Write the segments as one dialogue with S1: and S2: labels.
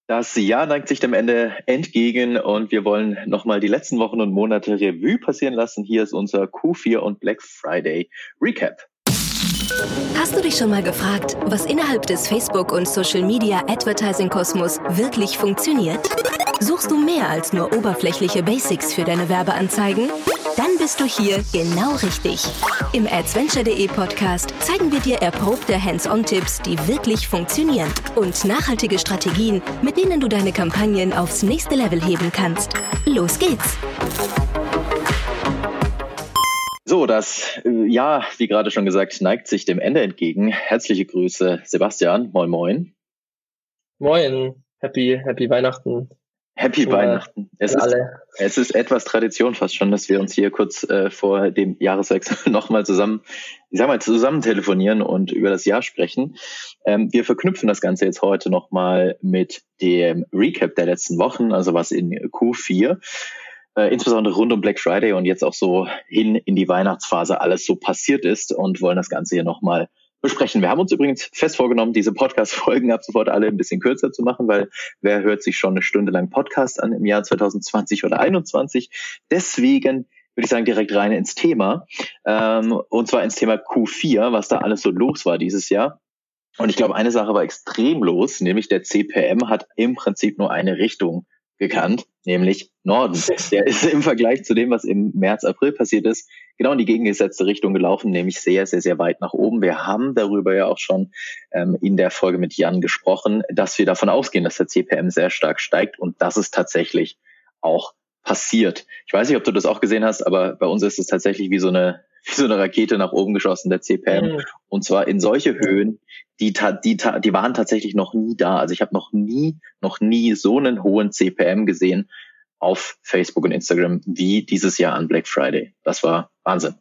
S1: Das Jahr neigt sich dem Ende entgegen und wir wollen nochmal die letzten Wochen und Monate Revue passieren lassen. Hier ist unser Q4 und Black Friday Recap.
S2: Hast du dich schon mal gefragt, was innerhalb des Facebook- und Social-Media-Advertising-Kosmos wirklich funktioniert? Suchst du mehr als nur oberflächliche Basics für deine Werbeanzeigen? Dann bist du hier genau richtig. Im Adventure.de Podcast zeigen wir dir erprobte Hands-on-Tipps, die wirklich funktionieren und nachhaltige Strategien, mit denen du deine Kampagnen aufs nächste Level heben kannst. Los geht's!
S1: So, das Jahr, wie gerade schon gesagt, neigt sich dem Ende entgegen. Herzliche Grüße, Sebastian. Moin, moin.
S3: Moin. Happy Weihnachten.
S1: Happy Weihnachten. Es ist etwas Tradition fast schon, dass wir uns hier kurz vor dem Jahreswechsel nochmal zusammen telefonieren und über das Jahr sprechen. Wir verknüpfen das Ganze jetzt heute nochmal mit dem Recap der letzten Wochen, also was in Q4, insbesondere rund um Black Friday und jetzt auch so hin in die Weihnachtsphase alles so passiert ist und wollen das Ganze hier nochmal besprechen. Wir haben uns übrigens fest vorgenommen, diese Podcast-Folgen ab sofort alle ein bisschen kürzer zu machen, weil wer hört sich schon eine Stunde lang Podcast an im Jahr 2020 oder 2021? Deswegen würde ich sagen, direkt rein ins Thema. Und zwar ins Thema Q4, was da alles so los war dieses Jahr. Und ich glaube, eine Sache war extrem los, nämlich der CPM hat im Prinzip nur eine Richtung gekannt, nämlich Norden. Der ist im Vergleich zu dem, was im März, April passiert ist, genau in die gegengesetzte Richtung gelaufen, nämlich sehr, sehr, sehr weit nach oben. Wir haben darüber ja auch schon in der Folge mit Jan gesprochen, dass wir davon ausgehen, dass der CPM sehr stark steigt und das ist tatsächlich auch passiert. Ich weiß nicht, ob du das auch gesehen hast, aber bei uns ist es tatsächlich wie so eine Rakete nach oben geschossen, der CPM. Und zwar in solche Höhen, die waren tatsächlich noch nie da. Also ich habe noch nie so einen hohen CPM gesehen auf Facebook und Instagram wie dieses Jahr an Black Friday. Das war Wahnsinn.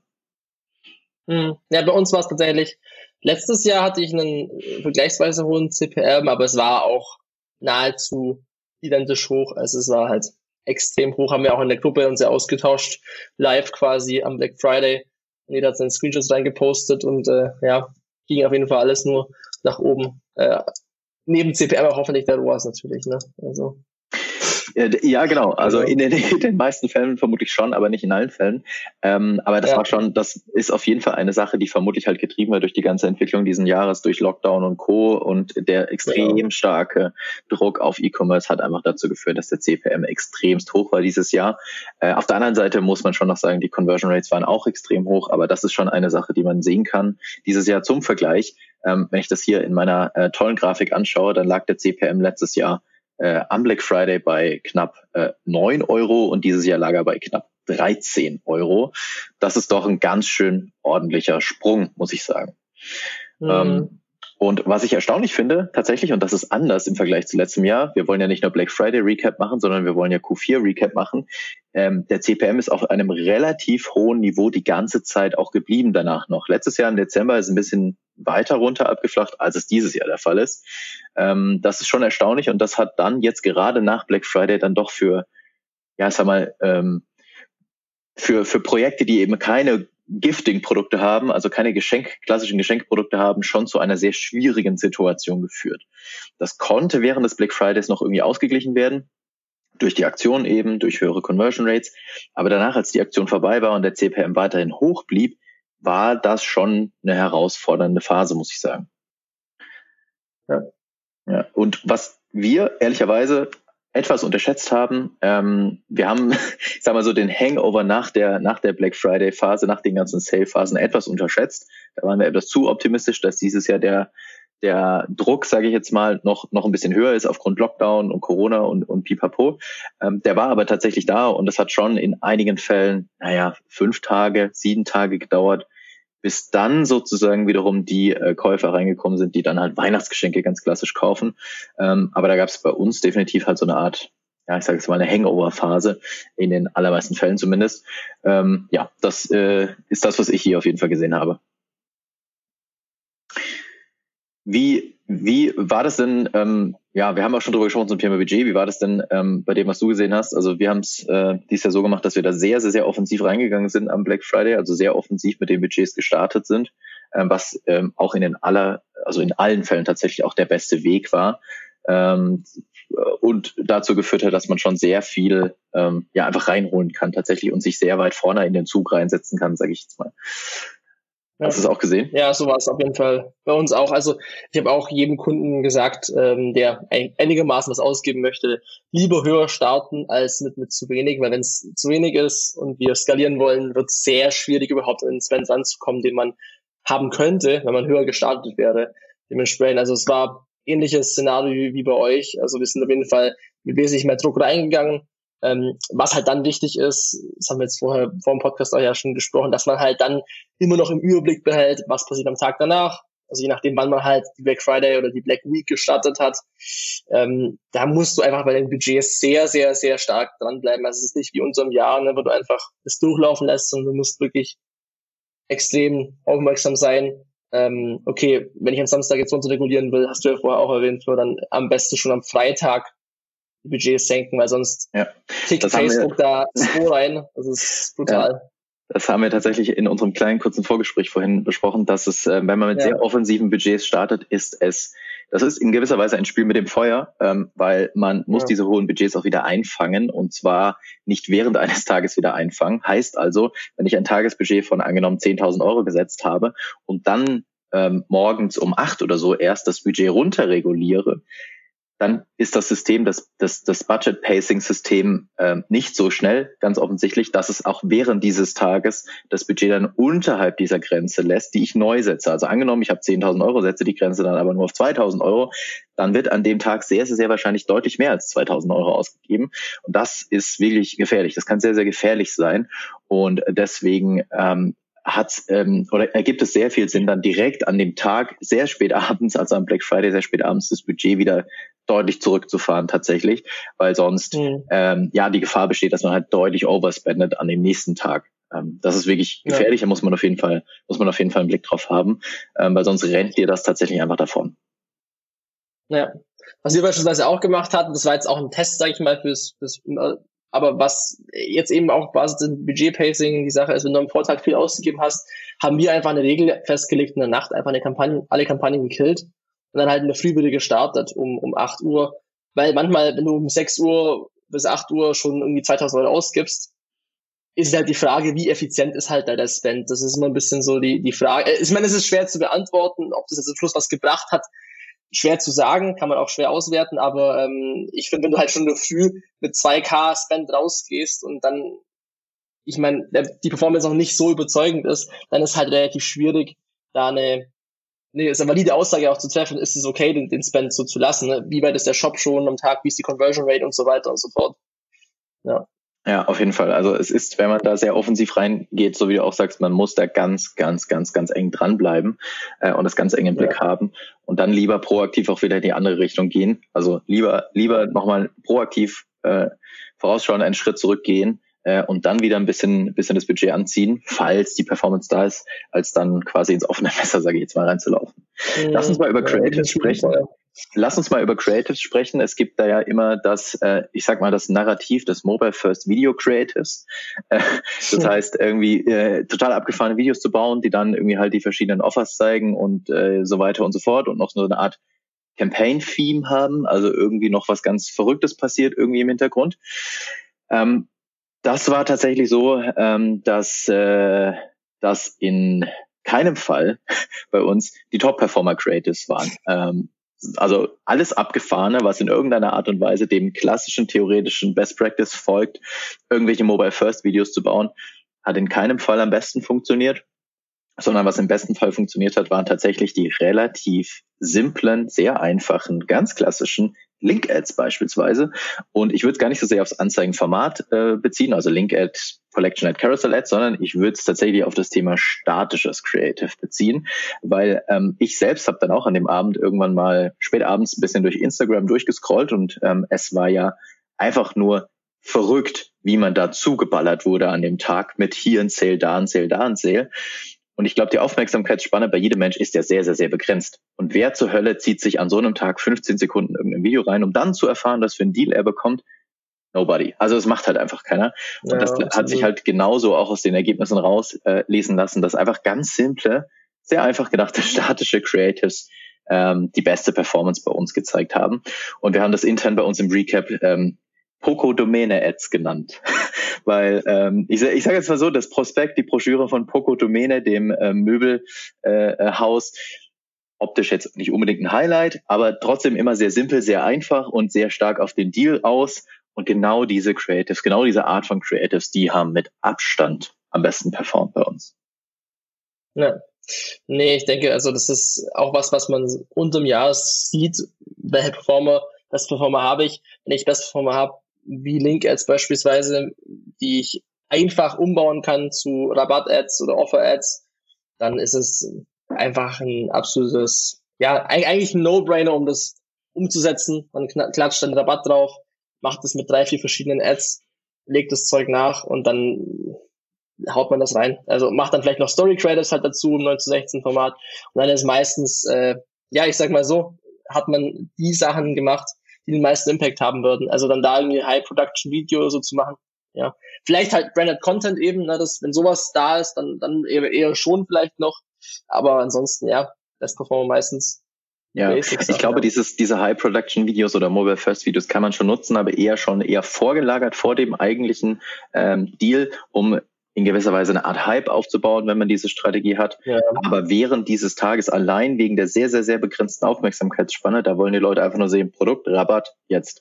S3: Ja, bei uns war es tatsächlich, letztes Jahr hatte ich einen vergleichsweise hohen CPM, aber es war auch nahezu identisch hoch. Also es war halt extrem hoch, haben wir auch in der Gruppe uns ja ausgetauscht, live quasi am Black Friday. Und jeder hat seine Screenshots reingepostet und ging auf jeden Fall alles nur nach oben. Neben CPM auch hoffentlich der ROAS natürlich, ne? Also.
S1: Ja, genau. Also in den meisten Fällen vermutlich schon, aber nicht in allen Fällen. Aber das ist auf jeden Fall eine Sache, die vermutlich halt getrieben wird durch die ganze Entwicklung diesen Jahres, durch Lockdown und Co. Und der extrem starke Druck auf E-Commerce hat einfach dazu geführt, dass der CPM extremst hoch war dieses Jahr. Auf der anderen Seite muss man schon noch sagen, die Conversion Rates waren auch extrem hoch, aber das ist schon eine Sache, die man sehen kann. Dieses Jahr zum Vergleich, wenn ich das hier in meiner tollen Grafik anschaue, dann lag der CPM letztes Jahr am Black Friday bei knapp 9 Euro und dieses Jahr lag er bei knapp 13 Euro. Das ist doch ein ganz schön ordentlicher Sprung, muss ich sagen. Und was ich erstaunlich finde, tatsächlich, und das ist anders im Vergleich zu letztem Jahr, wir wollen ja nicht nur Black Friday Recap machen, sondern wir wollen ja Q4 Recap machen. Der CPM ist auf einem relativ hohen Niveau die ganze Zeit auch geblieben danach noch. Letztes Jahr im Dezember ist ein bisschen weiter runter abgeflacht, als es dieses Jahr der Fall ist. Das ist schon erstaunlich und das hat dann jetzt gerade nach Black Friday dann doch für Projekte, die eben keine Gifting-Produkte haben, also keine klassischen Geschenkprodukte haben, schon zu einer sehr schwierigen Situation geführt. Das konnte während des Black Fridays noch irgendwie ausgeglichen werden, durch die Aktion eben, durch höhere Conversion Rates. Aber danach, als die Aktion vorbei war und der CPM weiterhin hoch blieb, war das schon eine herausfordernde Phase, muss ich sagen. Ja. Und was wir ehrlicherweise etwas unterschätzt haben, wir haben, ich sag mal so, den Hangover nach der Black Friday Phase, nach den ganzen Sale Phasen etwas unterschätzt. Da waren wir etwas zu optimistisch, dass dieses Jahr der Druck, sage ich jetzt mal, noch ein bisschen höher ist aufgrund Lockdown und Corona und Pipapo. Der war aber tatsächlich da und das hat schon in einigen Fällen, 5 Tage, 7 Tage gedauert, bis dann sozusagen wiederum die Käufer reingekommen sind, die dann halt Weihnachtsgeschenke ganz klassisch kaufen. Aber da gab es bei uns definitiv halt so eine Art, ich sage jetzt mal eine Hangover-Phase, in den allermeisten Fällen zumindest. Das ist das, was ich hier auf jeden Fall gesehen habe. Wie war das denn, wir haben auch schon drüber gesprochen zum Thema Budget, wie war das denn bei dem, was du gesehen hast? Also wir haben es dieses Jahr so gemacht, dass wir da sehr, sehr, sehr offensiv reingegangen sind am Black Friday, also sehr offensiv mit den Budgets gestartet sind, was auch in allen Fällen tatsächlich auch der beste Weg war. und dazu geführt hat, dass man schon sehr viel einfach reinholen kann tatsächlich und sich sehr weit vorne in den Zug reinsetzen kann, sage ich jetzt mal. Hast du es auch gesehen?
S3: Ja, so war es auf jeden Fall bei uns auch. Also ich habe auch jedem Kunden gesagt, der einigermaßen was ausgeben möchte, lieber höher starten als mit zu wenig, weil wenn es zu wenig ist und wir skalieren wollen, wird es sehr schwierig, überhaupt in den Spend ranzukommen, den man haben könnte, wenn man höher gestartet wäre. Dementsprechend, also es war ähnliches Szenario wie bei euch. Also wir sind auf jeden Fall mit wesentlich mehr Druck reingegangen. Was halt dann wichtig ist, das haben wir jetzt vor dem Podcast auch ja schon gesprochen, dass man halt dann immer noch im Überblick behält, was passiert am Tag danach. Also je nachdem, wann man halt die Black Friday oder die Black Week gestartet hat, da musst du einfach bei den Budgets sehr, sehr, sehr stark dranbleiben. Also es ist nicht wie unserem Jahr, ne, wo du einfach das durchlaufen lässt, sondern du musst wirklich extrem aufmerksam sein. Okay, wenn ich am Samstag jetzt runter regulieren will, hast du ja vorher auch erwähnt, dann am besten schon am Freitag die Budgets senken, weil sonst tickt Facebook da so rein. Das ist brutal.
S1: Ja, das haben wir tatsächlich in unserem kleinen kurzen Vorgespräch vorhin besprochen, dass es, wenn man mit sehr offensiven Budgets startet, das ist in gewisser Weise ein Spiel mit dem Feuer, weil man muss diese hohen Budgets auch wieder einfangen und zwar nicht während eines Tages wieder einfangen. Heißt also, wenn ich ein Tagesbudget von angenommen 10.000 Euro gesetzt habe und dann morgens um 8 oder so erst das Budget runterreguliere, dann ist das System, das Budget-Pacing-System nicht so schnell, ganz offensichtlich, dass es auch während dieses Tages das Budget dann unterhalb dieser Grenze lässt, die ich neu setze. Also angenommen, ich habe 10.000 Euro, setze die Grenze dann aber nur auf 2.000 Euro, dann wird an dem Tag sehr, sehr, sehr wahrscheinlich deutlich mehr als 2.000 Euro ausgegeben. Und das ist wirklich gefährlich. Das kann sehr, sehr gefährlich sein. Und deswegen ergibt es sehr viel Sinn, dann direkt an dem Tag sehr spät abends, also am Black Friday sehr spät abends, das Budget wieder deutlich zurückzufahren tatsächlich, weil sonst die Gefahr besteht, dass man halt deutlich overspendet an dem nächsten Tag. Das ist wirklich gefährlich, da muss man auf jeden Fall einen Blick drauf haben, weil sonst rennt dir das tatsächlich einfach davon.
S3: Ja, was wir beispielsweise auch gemacht hatten, das war jetzt auch ein Test, sage ich mal, aber was jetzt eben auch Basis des Budget-Pacing die Sache ist, wenn du am Vortag viel ausgegeben hast, haben wir einfach eine Regel festgelegt, in der Nacht einfach alle Kampagnen gekillt und dann halt in der Früh wieder gestartet um 8 Uhr, weil manchmal, wenn du um 6 Uhr bis 8 Uhr schon irgendwie 2.000 Euro ausgibst, ist halt die Frage, wie effizient ist halt da der Spend. Das ist immer ein bisschen so die Frage. Ich meine, es ist schwer zu beantworten, ob das jetzt am Schluss was gebracht hat. Schwer zu sagen, kann man auch schwer auswerten, aber ich finde, wenn du halt schon früh mit 2.000 Spend rausgehst und dann, ich meine, die Performance noch nicht so überzeugend ist, dann ist halt relativ schwierig, da eine valide Aussage auch zu treffen, ist es okay, den Spend so zu lassen, ne? Wie weit ist der Shop schon am Tag, wie ist die Conversion Rate und so weiter und so fort.
S1: Ja, auf jeden Fall. Also es ist, wenn man da sehr offensiv reingeht, so wie du auch sagst, man muss da ganz, ganz, ganz, ganz eng dranbleiben und das ganz eng im Blick haben und dann lieber proaktiv auch wieder in die andere Richtung gehen. Also lieber nochmal proaktiv vorausschauen, einen Schritt zurückgehen und dann wieder ein bisschen das Budget anziehen, falls die Performance da ist, als dann quasi ins offene Messer, sage ich jetzt mal, reinzulaufen. Lass uns mal über Creatives sprechen. Es gibt da ja immer das Narrativ des Mobile First Video Creatives. Das heißt, irgendwie total abgefahrene Videos zu bauen, die dann irgendwie halt die verschiedenen Offers zeigen und so weiter und so fort und noch so eine Art Campaign-Theme haben, also irgendwie noch was ganz Verrücktes passiert irgendwie im Hintergrund. Das war tatsächlich so, dass in keinem Fall bei uns die Top-Performer-Creatives waren. Also alles Abgefahrene, was in irgendeiner Art und Weise dem klassischen theoretischen Best Practice folgt, irgendwelche Mobile-First-Videos zu bauen, hat in keinem Fall am besten funktioniert, sondern was im besten Fall funktioniert hat, waren tatsächlich die relativ simplen, sehr einfachen, ganz klassischen Link-Ads beispielsweise. Und ich würde es gar nicht so sehr aufs Anzeigenformat beziehen, also Link-Ad, Collection-Ad, Carousel-Ad, sondern ich würde es tatsächlich auf das Thema statisches Creative beziehen, weil ich selbst habe dann auch an dem Abend irgendwann mal spät abends ein bisschen durch Instagram durchgescrollt und es war ja einfach nur verrückt, wie man da zugeballert wurde an dem Tag mit hier ein Sale, da ein Sale, da ein Sale. Und ich glaube, die Aufmerksamkeitsspanne bei jedem Mensch ist ja sehr, sehr, sehr begrenzt. Und wer zur Hölle zieht sich an so einem Tag 15 Sekunden irgendein Video rein, um dann zu erfahren, dass für einen Deal er bekommt? Nobody. Also es macht halt einfach keiner. Und das hat sich halt genauso auch aus den Ergebnissen rauslesen lassen, dass einfach ganz simple, sehr einfach gedachte statische Creatives die beste Performance bei uns gezeigt haben. Und wir haben das intern bei uns im Recap Poco Domäne Ads genannt. Weil ich sage jetzt mal so, das Prospekt, die Broschüre von Poco Domäne, dem Möbelhaus, optisch jetzt nicht unbedingt ein Highlight, aber trotzdem immer sehr simpel, sehr einfach und sehr stark auf den Deal aus. Und genau diese Creatives, genau diese Art von Creatives, die haben mit Abstand am besten performt bei uns.
S3: Ja. Nee, ich denke, also das ist auch was man unterm Jahr sieht, welche Best Performer habe ich. Wenn ich Best Performer habe, wie Link-Ads beispielsweise, die ich einfach umbauen kann zu Rabatt-Ads oder Offer-Ads, dann ist es einfach ein absolutes, ja, eigentlich ein No-Brainer, um das umzusetzen. Man klatscht dann Rabatt drauf, macht es mit 3, 4 verschiedenen Ads, legt das Zeug nach und dann haut man das rein. Also macht dann vielleicht noch Story Creatives halt dazu im 9:16 Format und dann ist meistens, ich sag mal so, hat man die Sachen gemacht, die den meisten Impact haben würden. Also dann da irgendwie High-Production-Video oder so zu machen. Ja, vielleicht halt Branded Content eben, ne, wenn sowas da ist, dann eher schon vielleicht noch. Aber ansonsten, ja, Best Performer meistens.
S1: Ja, ich glaube, diese High-Production-Videos oder Mobile-First-Videos kann man schon nutzen, aber eher vorgelagert vor dem eigentlichen Deal, um in gewisser Weise eine Art Hype aufzubauen, wenn man diese Strategie hat. Ja. Aber während dieses Tages allein wegen der sehr, sehr, sehr begrenzten Aufmerksamkeitsspanne, da wollen die Leute einfach nur sehen, Produkt, Rabatt, jetzt.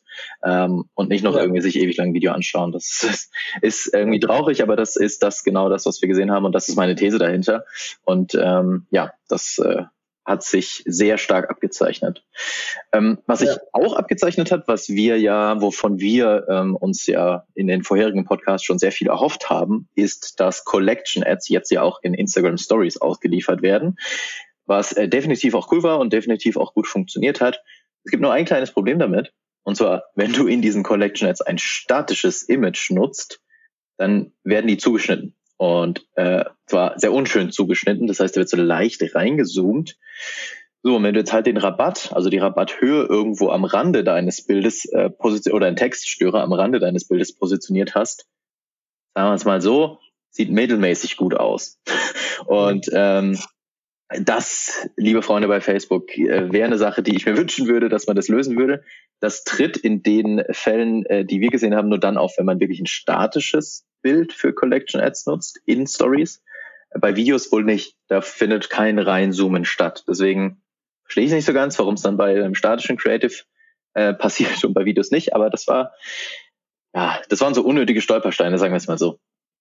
S1: Und nicht noch irgendwie sich ewig lang ein Video anschauen. Das ist irgendwie traurig, aber das ist genau das, was wir gesehen haben und das ist meine These dahinter. Und das hat sich sehr stark abgezeichnet. Was sich auch abgezeichnet hat, wovon wir uns ja in den vorherigen Podcasts schon sehr viel erhofft haben, ist, dass Collection Ads jetzt ja auch in Instagram Stories ausgeliefert werden, was definitiv auch cool war und definitiv auch gut funktioniert hat. Es gibt nur ein kleines Problem damit, und zwar, wenn du in diesen Collection Ads ein statisches Image nutzt, dann werden die zugeschnitten. Und zwar sehr unschön zugeschnitten, das heißt, der wird so leicht reingezoomt. So, und wenn du jetzt halt den Rabatt, also die Rabatthöhe irgendwo am Rande deines Bildes oder einen Textstörer am Rande deines Bildes positioniert hast, sagen wir es mal so, sieht mittelmäßig gut aus. Und das, liebe Freunde bei Facebook, wäre eine Sache, die ich mir wünschen würde, dass man das lösen würde. Das tritt in den Fällen, die wir gesehen haben, nur dann auf, wenn man wirklich ein statisches Bild für Collection Ads nutzt, in Stories. Bei Videos wohl nicht. Da findet kein Reinzoomen statt. Deswegen verstehe ich nicht so ganz, warum es dann bei einem statischen Creative passiert und bei Videos nicht. Aber das waren so unnötige Stolpersteine, sagen wir es mal so.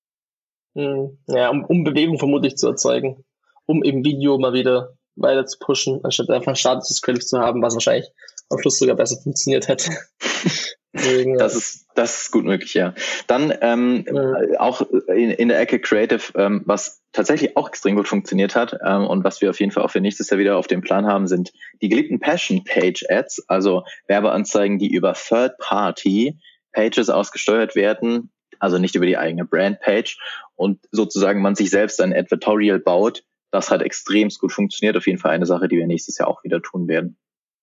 S3: Ja, um Bewegung vermutlich zu erzeugen. Um im Video mal wieder weiter zu pushen, anstatt einfach ein statisches Creative zu haben, was wahrscheinlich am Schluss sogar besser funktioniert hätte. Deswegen, das ist gut möglich, ja. Dann auch in der Ecke Creative, was tatsächlich auch extrem gut funktioniert hat und was wir auf jeden Fall auch für nächstes Jahr wieder auf dem Plan haben, sind die geliebten Passion-Page-Ads, also Werbeanzeigen, die über Third-Party-Pages ausgesteuert werden, also nicht über die eigene Brand-Page und sozusagen man sich selbst ein Advertorial baut. Das hat extrem gut funktioniert. Auf jeden Fall eine Sache, die wir nächstes Jahr auch wieder tun werden.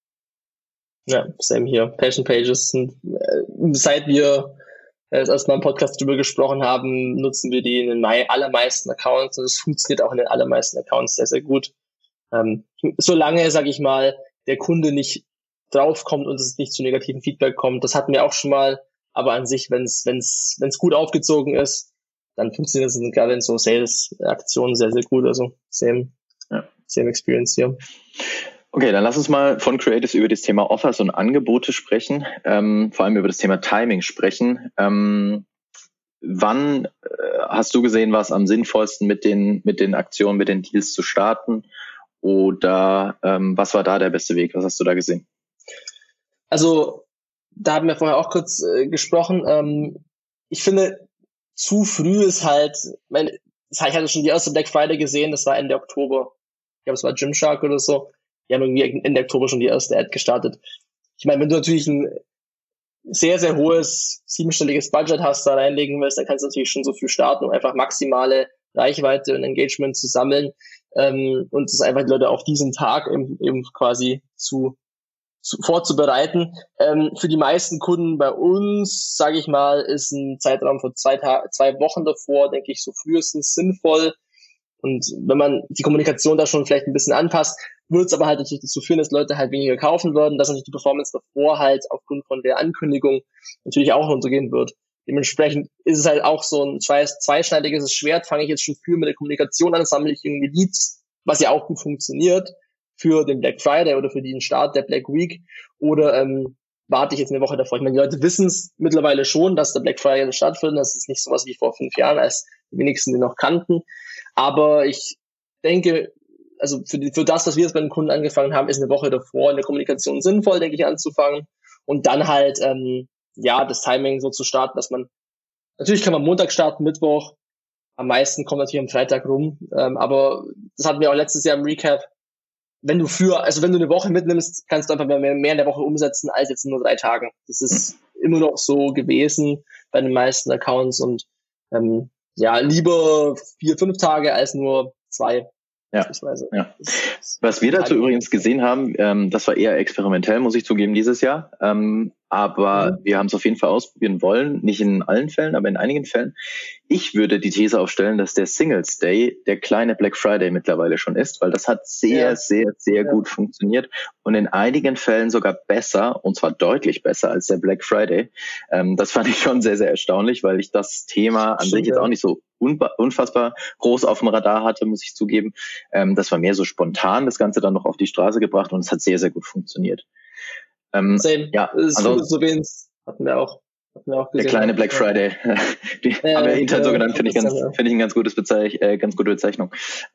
S3: Ja, same hier. Passion Pages sind, seit wir das erste Mal im Podcast drüber gesprochen haben, nutzen wir die in den allermeisten Accounts und es funktioniert auch in den allermeisten Accounts sehr, sehr gut. Solange, sage ich mal, der Kunde nicht draufkommt und es nicht zu negativen Feedback kommt, das hatten wir auch schon mal, aber an sich, wenn's gut aufgezogen ist, dann funktioniert das gerade in so Sales-Aktionen sehr, sehr gut. Also same Experience hier.
S1: Okay, dann lass uns mal von Creatives über das Thema Offers und Angebote sprechen, vor allem über das Thema Timing sprechen. Wann hast du gesehen, war es am sinnvollsten mit den Aktionen, mit den Deals zu starten? Oder was war da der beste Weg? Was hast du da gesehen?
S3: Also, da haben wir vorher auch kurz gesprochen. Ich finde, zu früh ist halt, ich hatte schon die erste Black Friday gesehen, das war Ende Oktober. Ich glaube, es war Gymshark oder so. Die haben irgendwie Ende Oktober schon die erste Ad gestartet. Ich meine, wenn du natürlich ein sehr, sehr hohes, 7-stelliges Budget hast, da reinlegen willst, dann kannst du natürlich schon so früh starten, um einfach maximale Reichweite und Engagement zu sammeln und das einfach die Leute auf diesen Tag eben quasi vorzubereiten. Für die meisten Kunden bei uns, sage ich mal, ist ein Zeitraum von 2 Wochen davor, denke ich, so frühestens sinnvoll. Und wenn man die Kommunikation da schon vielleicht ein bisschen anpasst, wird es aber halt natürlich dazu führen, dass Leute halt weniger kaufen würden, dass natürlich die Performance davor halt aufgrund von der Ankündigung natürlich auch runtergehen wird. Dementsprechend ist es halt auch so ein zweischneidiges Schwert. Fange ich jetzt schon früh mit der Kommunikation an, sammle ich irgendwie Leads, was ja auch gut funktioniert für den Black Friday oder für den Start der Black Week, oder warte ich jetzt eine Woche davor. Ich meine, die Leute wissen es mittlerweile schon, dass der Black Friday stattfindet. Das ist nicht sowas wie vor 5 Jahren, als die wenigsten den noch kannten. Aber ich denke, also für das, was wir jetzt bei den Kunden angefangen haben, ist eine Woche davor in der Kommunikation sinnvoll, denke ich, anzufangen. Und dann halt, das Timing so zu starten, dass man, natürlich kann man Montag starten, Mittwoch, am meisten kommt natürlich am Freitag rum. Aber das hatten wir auch letztes Jahr im Recap. Wenn du eine Woche mitnimmst, kannst du einfach mehr in der Woche umsetzen als jetzt in nur 3 Tagen. Das ist immer noch so gewesen bei den meisten Accounts und lieber 4-5 Tage als nur 2.
S1: Ja. Was wir dazu übrigens gesehen haben, das war eher experimentell, muss ich zugeben, dieses Jahr. Aber wir haben es auf jeden Fall ausprobieren wollen. Nicht in allen Fällen, aber in einigen Fällen. Ich würde die These aufstellen, dass der Singles Day der kleine Black Friday mittlerweile schon ist, weil das hat sehr gut funktioniert und in einigen Fällen sogar besser, und zwar deutlich besser als der Black Friday. Das fand ich schon sehr, sehr erstaunlich, weil ich das Thema an sich jetzt auch nicht so unfassbar groß auf dem Radar hatte, muss ich zugeben. Das war mehr so spontan, das Ganze dann noch auf die Straße gebracht und es hat sehr, sehr gut funktioniert.
S3: Same. Ja, hatten wir auch gesehen.
S1: Der kleine Black Friday. Die haben wir intern so genannt, finde ich eine ganz gute Bezeichnung.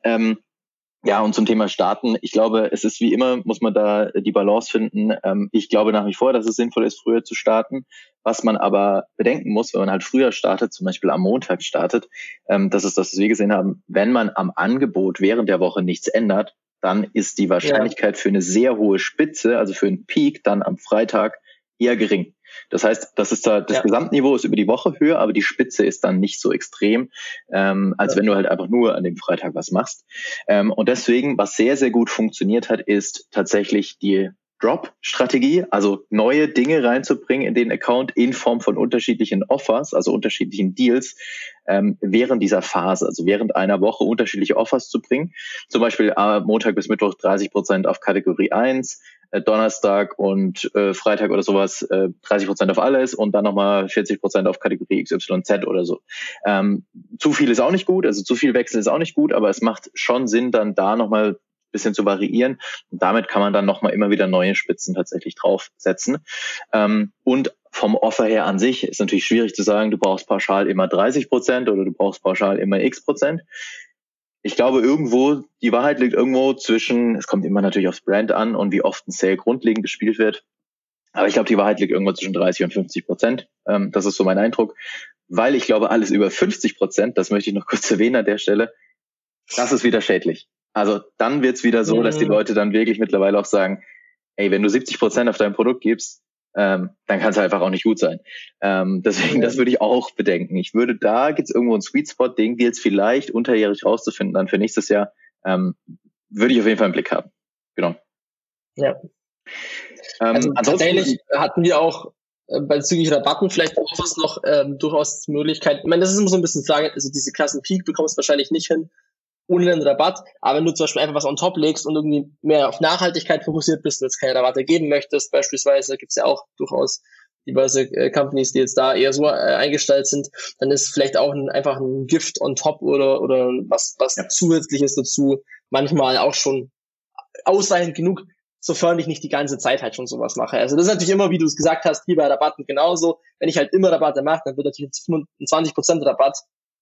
S1: Und zum Thema Starten, ich glaube, es ist wie immer, muss man da die Balance finden. Ich glaube nach wie vor, dass es sinnvoll ist, früher zu starten. Was man aber bedenken muss, wenn man halt früher startet, zum Beispiel am Montag startet, das ist das, was wir gesehen haben, wenn man am Angebot während der Woche nichts ändert, dann ist die Wahrscheinlichkeit für eine sehr hohe Spitze, also für einen Peak, dann am Freitag eher gering. Das heißt, das Gesamtniveau ist über die Woche höher, aber die Spitze ist dann nicht so extrem, als wenn du halt einfach nur an dem Freitag was machst. Und deswegen, was sehr, sehr gut funktioniert hat, ist tatsächlich die Drop-Strategie, also neue Dinge reinzubringen in den Account in Form von unterschiedlichen Offers, also unterschiedlichen Deals, während dieser Phase, also während einer Woche unterschiedliche Offers zu bringen. Zum Beispiel Montag bis Mittwoch 30% auf Kategorie 1, Donnerstag und Freitag oder sowas 30% auf alles und dann nochmal 40% auf Kategorie XYZ oder so. Zu viel ist auch nicht gut, also zu viel Wechsel ist auch nicht gut, aber es macht schon Sinn, dann da nochmal bisschen zu variieren. Und damit kann man dann nochmal immer wieder neue Spitzen tatsächlich draufsetzen. Und vom Offer her an sich ist natürlich schwierig zu sagen, du brauchst pauschal immer 30% oder du brauchst pauschal immer X%. Ich glaube, die Wahrheit liegt irgendwo zwischen, es kommt immer natürlich aufs Brand an und wie oft ein Sale grundlegend gespielt wird. Aber ich glaube, die Wahrheit liegt irgendwo zwischen 30 und 50%. Das ist so mein Eindruck. Weil ich glaube, alles über 50%, das möchte ich noch kurz erwähnen an der Stelle, das ist wieder schädlich. Also dann wird's wieder so, dass die Leute dann wirklich mittlerweile auch sagen, ey, wenn du 70% auf dein Produkt gibst, dann kann es einfach auch nicht gut sein. Deswegen, das würde ich auch bedenken. Gibt's irgendwo einen Sweet Spot, den gilt es vielleicht unterjährig rauszufinden, dann für nächstes Jahr, würde ich auf jeden Fall im Blick haben. Genau.
S3: Ja. Also tatsächlich hatten wir auch bezüglich Rabatten vielleicht auch was noch durchaus die Möglichkeit, ich meine, das ist immer so ein bisschen Frage, also diese Klassen Peak bekommst du wahrscheinlich nicht hin, ohne einen Rabatt, aber wenn du zum Beispiel einfach was on top legst und irgendwie mehr auf Nachhaltigkeit fokussiert bist und jetzt keine Rabatte geben möchtest, beispielsweise, gibt's ja auch durchaus diverse Companies, die jetzt da eher so eingestellt sind, dann ist vielleicht auch einfach ein Gift on top oder was Zusätzliches dazu manchmal auch schon ausreichend genug, sofern ich nicht die ganze Zeit halt schon sowas mache. Also das ist natürlich immer, wie du es gesagt hast, hier bei Rabatten genauso. Wenn ich halt immer Rabatte mache, dann wird natürlich 25% Rabatt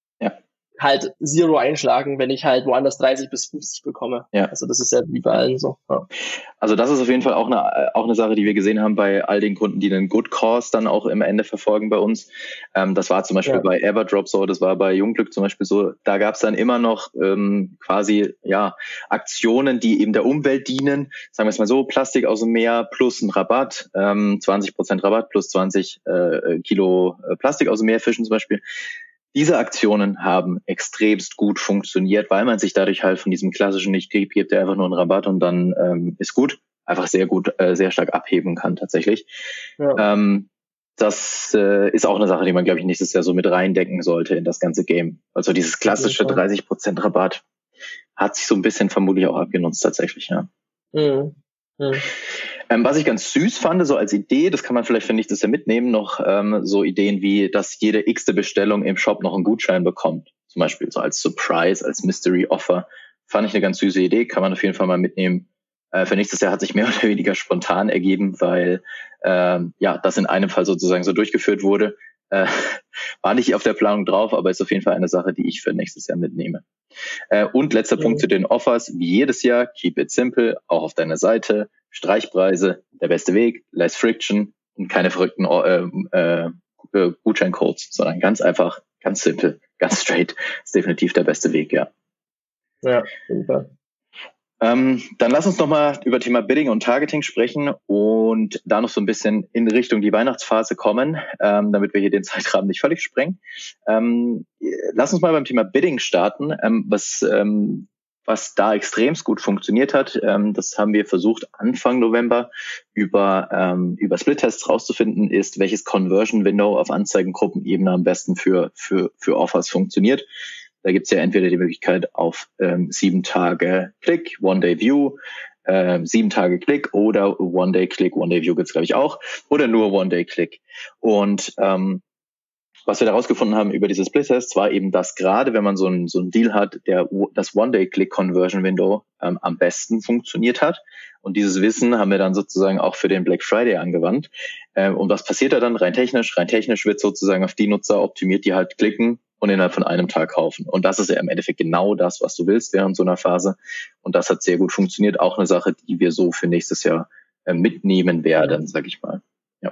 S3: halt Zero einschlagen, wenn ich halt woanders 30 bis 50 bekomme. Ja. Also das ist ja wie bei allen so. Ja.
S1: Also das ist auf jeden Fall auch eine Sache, die wir gesehen haben bei all den Kunden, die einen Good Cause dann auch im Ende verfolgen bei uns. Das war zum Beispiel bei Everdrop so, das war bei Jungglück zum Beispiel so. Da gab es dann immer noch Aktionen, die eben der Umwelt dienen. Sagen wir es mal so, Plastik aus dem Meer plus ein Rabatt, 20% Rabatt plus 20 Kilo Plastik aus dem Meer fischen zum Beispiel. Diese Aktionen haben extremst gut funktioniert, weil man sich dadurch halt von diesem klassischen nicht gibt, der einfach nur einen Rabatt und dann ist gut, einfach sehr gut, sehr stark abheben kann tatsächlich. Ja. Das ist auch eine Sache, die man, glaube ich, nächstes Jahr so mit reindecken sollte in das ganze Game. Also dieses klassische 30% Rabatt. hat sich so ein bisschen vermutlich auch abgenutzt tatsächlich, ja.
S3: Mhm.
S1: Was ich ganz süß fand, so als Idee, das kann man vielleicht für nächstes Jahr mitnehmen, noch so Ideen wie, dass jede x-te Bestellung im Shop noch einen Gutschein bekommt. Zum Beispiel so als Surprise, als Mystery Offer. Fand ich eine ganz süße Idee, kann man auf jeden Fall mal mitnehmen. Für nächstes Jahr hat sich mehr oder weniger spontan ergeben, weil das in einem Fall sozusagen so durchgeführt wurde. War nicht auf der Planung drauf, aber ist auf jeden Fall eine Sache, die ich für nächstes Jahr mitnehme. Und letzter Punkt zu den Offers, wie jedes Jahr, keep it simple, auch auf deiner Seite, Streichpreise, der beste Weg, less friction und keine verrückten Gutscheincodes, sondern ganz einfach, ganz simpel, ganz straight, ist definitiv der beste Weg, ja.
S3: Ja, super.
S1: Dann lass uns nochmal über Thema Bidding und Targeting sprechen und da noch so ein bisschen in Richtung die Weihnachtsphase kommen, damit wir hier den Zeitrahmen nicht völlig sprengen. Lass uns mal beim Thema Bidding starten, was da extremst gut funktioniert hat. Das haben wir versucht Anfang November über Split-Tests rauszufinden, ist, welches Conversion-Window auf Anzeigengruppenebene am besten für Offers funktioniert. Da gibt's ja entweder die Möglichkeit auf 7 Tage Click, One-Day-View, 7 Tage Click oder One-Day-Click, One-Day-View gibt's glaube ich auch, oder nur One-Day-Click. Und was wir da rausgefunden haben über diese Split-Tests war eben, dass gerade wenn man so ein Deal hat, das One-Day-Click-Conversion-Window am besten funktioniert hat. Und dieses Wissen haben wir dann sozusagen auch für den Black Friday angewandt. Und was passiert da dann rein technisch? Rein technisch wird sozusagen auf die Nutzer optimiert, die halt klicken und innerhalb von einem Tag kaufen. Und das ist ja im Endeffekt genau das, was du willst während so einer Phase. Und das hat sehr gut funktioniert. Auch eine Sache, die wir so für nächstes Jahr mitnehmen werden, sag ich mal. Ja.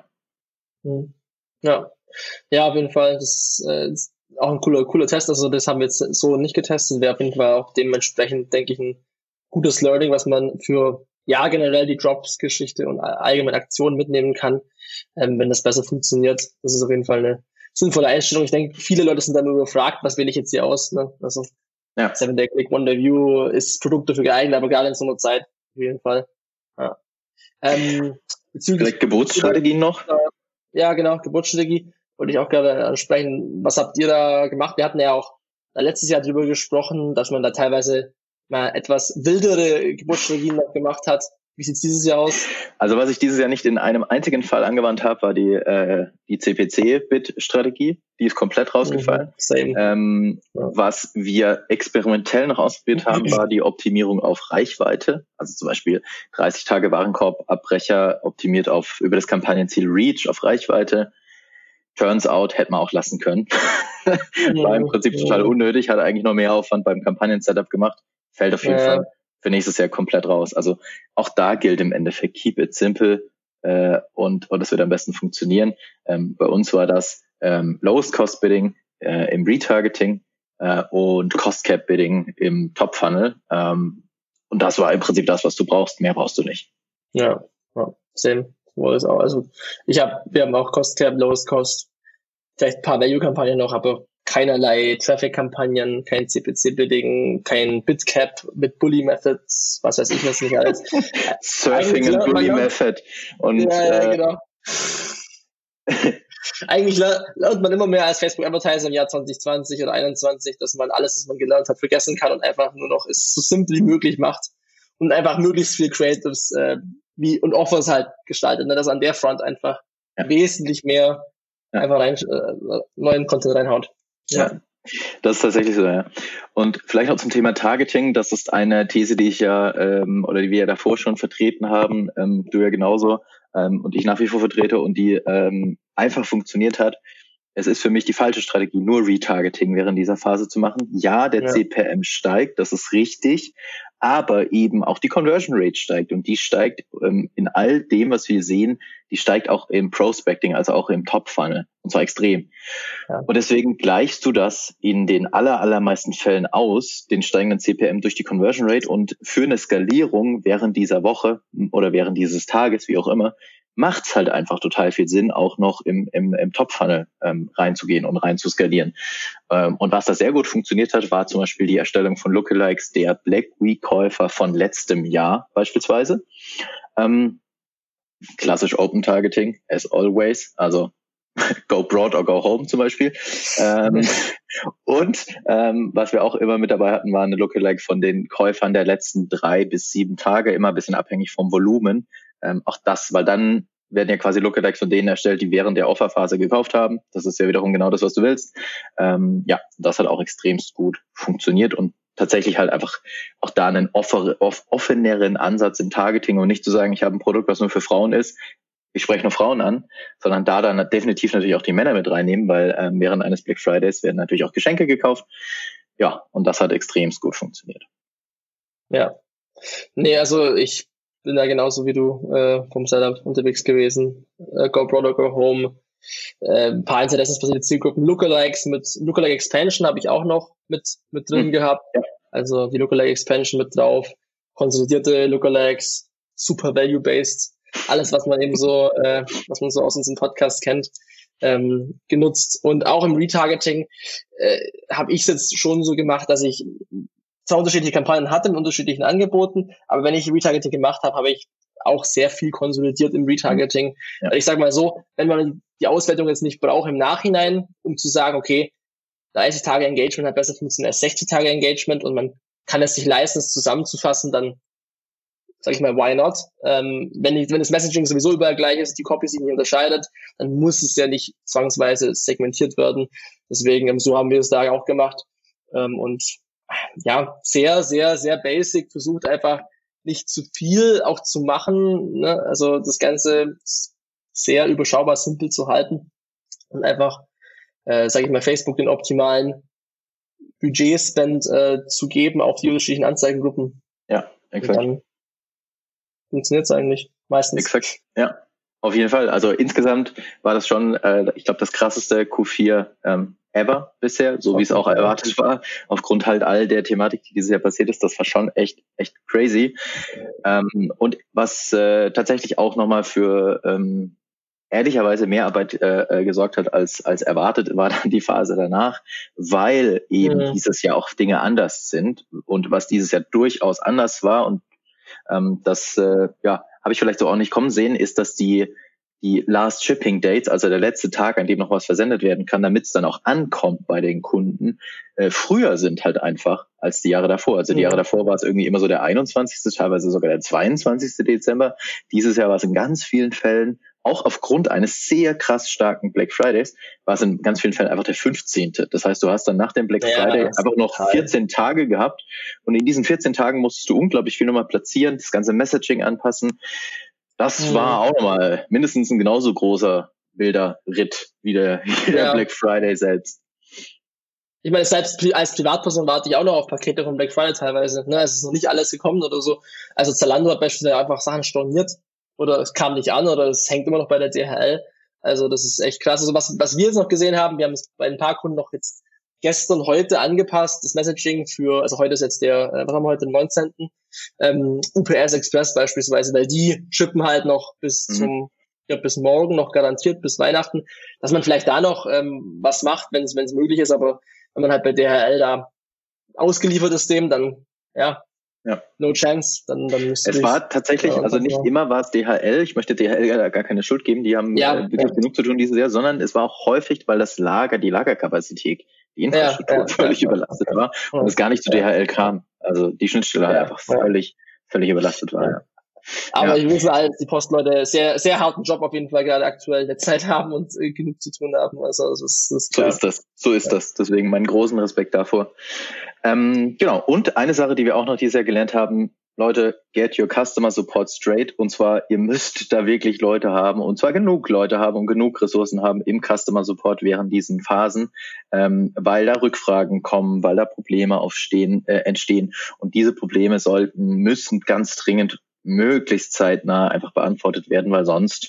S3: Ja, auf jeden Fall. Das ist auch ein cooler Test. Also das haben wir jetzt so nicht getestet. Wäre auf jeden Fall auch dementsprechend, denke ich, ein gutes Learning, was man für generell die Drops-Geschichte und allgemeine Aktionen mitnehmen kann, wenn das besser funktioniert. Das ist auf jeden Fall eine sinnvolle Einstellung. Ich denke, viele Leute sind dann nur gefragt, was wähle ich jetzt hier aus? Ne? Also 7-Day-Click, One-Day-View ist Produkt dafür geeignet, aber gerade in so einer Zeit auf jeden Fall. Ja.
S1: Vielleicht Geburtsstrategien noch?
S3: Ja, genau, Geburtsstrategie wollte ich auch gerade ansprechen. Was habt ihr da gemacht? Wir hatten ja auch letztes Jahr darüber gesprochen, dass man da teilweise mal etwas wildere Geburtsstrategien noch gemacht hat. Wie sieht's dieses Jahr aus?
S1: Also was ich dieses Jahr nicht in einem einzigen Fall angewandt habe, war die CPC-Bid-Strategie. Die ist komplett rausgefallen. Was wir experimentell noch ausprobiert haben, war die Optimierung auf Reichweite. Also zum Beispiel 30 Tage Warenkorbabbrecher optimiert über das Kampagnenziel Reach auf Reichweite. Turns out, hätte man auch lassen können. War im Prinzip total unnötig, hat eigentlich noch mehr Aufwand beim Kampagnen-Setup gemacht. Fällt auf jeden Fall für nächstes Jahr komplett raus. Also auch da gilt im Endeffekt, keep it simple und das wird am besten funktionieren. Bei uns war das Lowest Cost Bidding im Retargeting und Cost Cap Bidding im Top Funnel. Und das war im Prinzip das, was du brauchst. Mehr brauchst du nicht.
S3: Ja, same. Also wir haben auch Cost Cap, Lowest Cost, vielleicht ein paar Value-Kampagnen noch, aber keinerlei Traffic-Kampagnen, kein CPC-Bidding, kein Bid-Cap mit Bully-Methods, was weiß ich was nicht alles.
S1: Surfing and Bully-Method.
S3: Genau. Eigentlich lernt man immer mehr als Facebook-Advertiser im Jahr 2020 oder 2021, dass man alles, was man gelernt hat, vergessen kann und einfach nur noch es so simpel wie möglich macht und einfach möglichst viel Creatives und Offers halt gestaltet, ne? Dass an der Front einfach wesentlich mehr einfach neuen Content reinhaut.
S1: Ja, das ist tatsächlich so, ja. Und vielleicht noch zum Thema Targeting, das ist eine These, die ich die wir ja davor schon vertreten haben, du ja genauso und ich nach wie vor vertrete und die einfach funktioniert hat. Es ist für mich die falsche Strategie, nur Retargeting während dieser Phase zu machen. Ja, der CPM steigt, das ist richtig, aber eben auch die Conversion Rate steigt und die steigt in all dem, was wir sehen, die steigt auch im Prospecting, also auch im Top-Funnel und zwar extrem. Ja. Und deswegen gleichst du das in den allermeisten Fällen aus, den steigenden CPM durch die Conversion Rate und für eine Skalierung während dieser Woche oder während dieses Tages, wie auch immer, macht's halt einfach total viel Sinn, auch noch im Top-Funnel reinzugehen und rein zu skalieren. Und was da sehr gut funktioniert hat, war zum Beispiel die Erstellung von Lookalikes der Black Week-Käufer von letztem Jahr beispielsweise. Klassisch Open Targeting, as always. Also Go broad or go home zum Beispiel. Und was wir auch immer mit dabei hatten, war eine Lookalike von den Käufern der letzten 3 bis 7 Tage, immer ein bisschen abhängig vom Volumen. Auch das, weil dann werden ja quasi Lookalikes von denen erstellt, die während der Offerphase gekauft haben. Das ist ja wiederum genau das, was du willst. Das hat auch extremst gut funktioniert und tatsächlich halt einfach auch da einen offeneren Ansatz im Targeting und nicht zu sagen, ich habe ein Produkt, was nur für Frauen ist, ich spreche nur Frauen an, sondern da dann definitiv natürlich auch die Männer mit reinnehmen, weil während eines Black Fridays werden natürlich auch Geschenke gekauft. Ja, und das hat extremst gut funktioniert.
S3: Ja. Nee, also ich bin da genauso wie du vom Setup unterwegs gewesen. Go broad or go home. Ein paar interessensbasierte Zielgruppen. Lookalikes mit Lookalike Expansion habe ich auch noch mit drin gehabt. Ja. Also die Lookalike Expansion mit drauf. Konsolidierte Lookalikes, super value-based. Alles, was man eben so, was man so aus unserem Podcast kennt, genutzt. Und auch im Retargeting habe ich es jetzt schon so gemacht, dass ich zwar unterschiedliche Kampagnen hatte mit unterschiedlichen Angeboten, aber wenn ich Retargeting gemacht habe, habe ich auch sehr viel konsolidiert im Retargeting. Ja. Ich sage mal so, wenn man die Auswertung jetzt nicht braucht im Nachhinein, um zu sagen, okay, 30 Tage Engagement hat besser funktioniert als 60 Tage Engagement und man kann es sich leisten, es zusammenzufassen, dann sag ich mal, why not? Wenn das Messaging sowieso überall gleich ist, die Copy sich nicht unterscheidet, dann muss es ja nicht zwangsweise segmentiert werden. Deswegen, so haben wir es da auch gemacht. Und ja, sehr, sehr, sehr basic, versucht einfach nicht zu viel auch zu machen, ne? Also das Ganze sehr überschaubar, simpel zu halten und einfach, sage ich mal, Facebook den optimalen Budgetspend zu geben auf die unterschiedlichen Anzeigengruppen.
S1: Ja, exakt.
S3: Funktioniert es eigentlich meistens.
S1: Exakt, ja. Auf jeden Fall. Also insgesamt war das schon, ich glaube, das krasseste Q4 ever bisher, so wie es auch erwartet war. Aufgrund halt all der Thematik, die dieses Jahr passiert ist, das war schon echt crazy. Und was tatsächlich auch nochmal für ehrlicherweise mehr Arbeit gesorgt hat als erwartet, war dann die Phase danach, weil eben dieses Jahr auch Dinge anders sind. Und was dieses Jahr durchaus anders war und das habe ich vielleicht so auch nicht kommen sehen, ist, dass die Last Shipping Dates, also der letzte Tag, an dem noch was versendet werden kann, damit es dann auch ankommt bei den Kunden, früher sind halt einfach als die Jahre davor. Also die Jahre davor war es irgendwie immer so der 21., teilweise sogar der 22. Dezember. Dieses Jahr war es in ganz vielen Fällen, auch aufgrund eines sehr krass starken Black Fridays, war es in ganz vielen Fällen einfach der 15. Das heißt, du hast dann nach dem Black Friday einfach noch 14 Tage gehabt und in diesen 14 Tagen musstest du unglaublich viel nochmal platzieren, das ganze Messaging anpassen. Das war auch nochmal mindestens ein genauso großer wilder Ritt wie der Black Friday selbst.
S3: Ich meine, selbst als Privatperson warte ich auch noch auf Pakete von Black Friday teilweise. Ne? Es ist noch nicht alles gekommen oder so. Also Zalando hat beispielsweise einfach Sachen storniert oder es kam nicht an oder es hängt immer noch bei der DHL. Also das ist echt krass. Also was wir jetzt noch gesehen haben, wir haben es bei ein paar Kunden noch jetzt gestern, heute angepasst, das Messaging also heute ist jetzt was haben wir heute, den 19. UPS Express beispielsweise, weil die shippen halt noch bis morgen noch garantiert, bis Weihnachten, dass man vielleicht da noch was macht, wenn es möglich ist, aber wenn man halt bei DHL da ausgeliefert ist dem, dann no chance, dann müsste
S1: es war tatsächlich, also nicht immer war es DHL, ich möchte DHL gar keine Schuld geben, die haben wirklich genug zu tun dieses Jahr, sondern es war auch häufig, weil die Lagerkapazität, die Infrastruktur völlig überlastet war und es gar nicht zu DHL kam. Also die Schnittstelle halt einfach völlig überlastet war. Ja.
S3: Aber ich wünsche allen, dass die Postleute sehr, sehr harten Job auf jeden Fall gerade aktuell in der Zeit haben und genug zu tun haben. Also das ist klar.
S1: So ist das. Deswegen meinen großen Respekt davor. Genau. Und eine Sache, die wir auch noch dieses Jahr gelernt haben, Leute, get your customer support straight. Und zwar, ihr müsst da wirklich Leute haben, und zwar genug Leute haben und genug Ressourcen haben im Customer Support während diesen Phasen, weil da Rückfragen kommen, weil da Probleme entstehen. Und diese Probleme müssen ganz dringend möglichst zeitnah einfach beantwortet werden, weil sonst,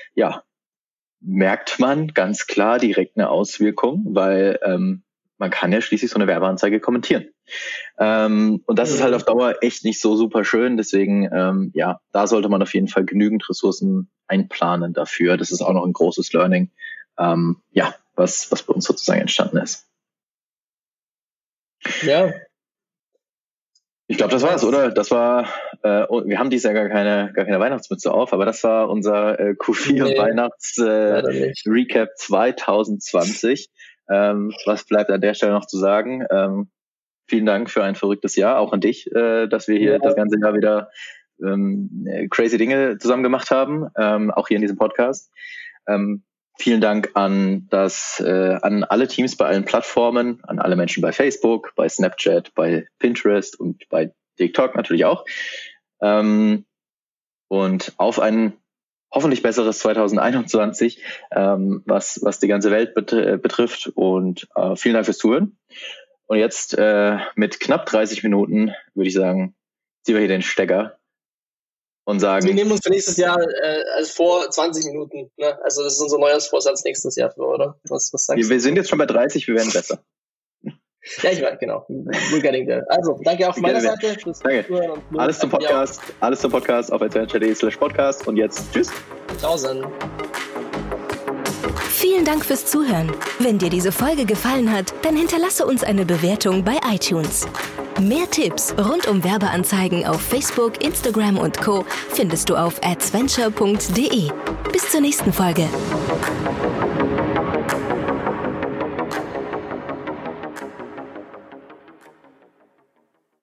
S1: merkt man ganz klar direkt eine Auswirkung, weil man kann ja schließlich so eine Werbeanzeige kommentieren. Und das ist halt auf Dauer echt nicht so super schön. Deswegen, da sollte man auf jeden Fall genügend Ressourcen einplanen dafür. Das ist auch noch ein großes Learning, was bei uns sozusagen entstanden ist.
S3: Ja.
S1: Ich glaube, das war's, oder? Das war, wir haben dieses Jahr gar keine Weihnachtsmütze auf, aber das war unser Q4 Weihnachts-Recap 2020. Was bleibt an der Stelle noch zu sagen? Vielen Dank für ein verrücktes Jahr, auch an dich, dass wir hier das ganze Jahr wieder crazy Dinge zusammen gemacht haben, auch hier in diesem Podcast. Vielen Dank an alle Teams bei allen Plattformen, an alle Menschen bei Facebook, bei Snapchat, bei Pinterest und bei TikTok natürlich auch. Und auf ein hoffentlich besseres 2021, was die ganze Welt betrifft. Und vielen Dank fürs Zuhören. Und jetzt mit knapp 30 Minuten würde ich sagen, ziehen wir hier den Stecker. Und sagen,
S3: wir nehmen uns für nächstes Jahr vor 20 Minuten. Ne? Also das ist unser Neujahrsvorsatz nächstes Jahr, oder? Was sagst du?
S1: Wir sind jetzt schon bei 30, wir werden besser.
S3: Ja, ich weiß, genau. We're getting there. Also, danke auch von meiner Seite.
S1: Danke. Alles zum Podcast auf adventure.de/podcast und jetzt tschüss.
S3: Tausend.
S2: Vielen Dank fürs Zuhören. Wenn dir diese Folge gefallen hat, dann hinterlasse uns eine Bewertung bei iTunes. Mehr Tipps rund um Werbeanzeigen auf Facebook, Instagram und Co. findest du auf adventure.de. Bis zur nächsten Folge.